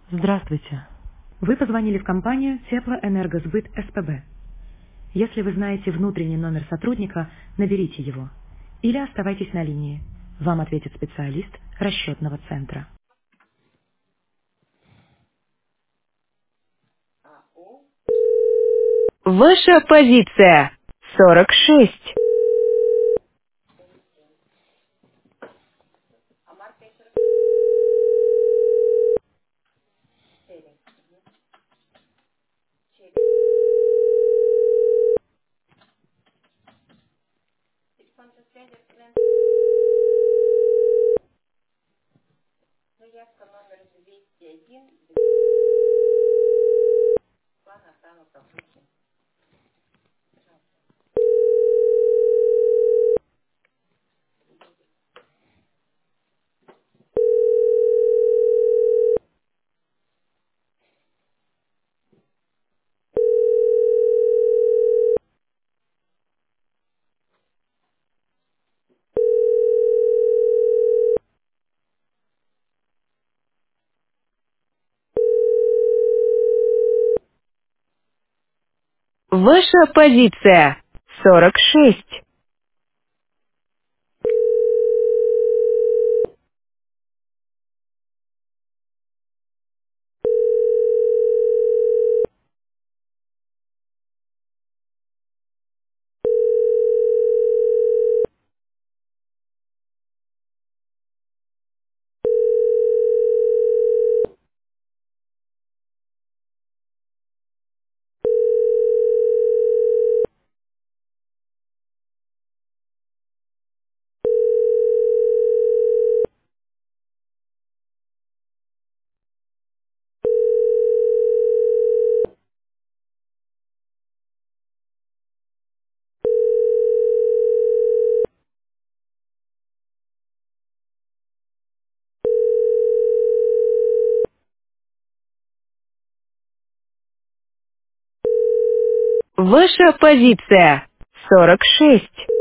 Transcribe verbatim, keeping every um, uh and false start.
Здравствуйте. Вы позвонили в компанию Теплоэнергосбыт СПБ. Если вы знаете внутренний номер сотрудника, наберите его. Или оставайтесь на линии. Вам ответит специалист расчетного центра. Ваша позиция сорок шесть. Ваша позиция сорок шесть. Ваша позиция сорок шесть.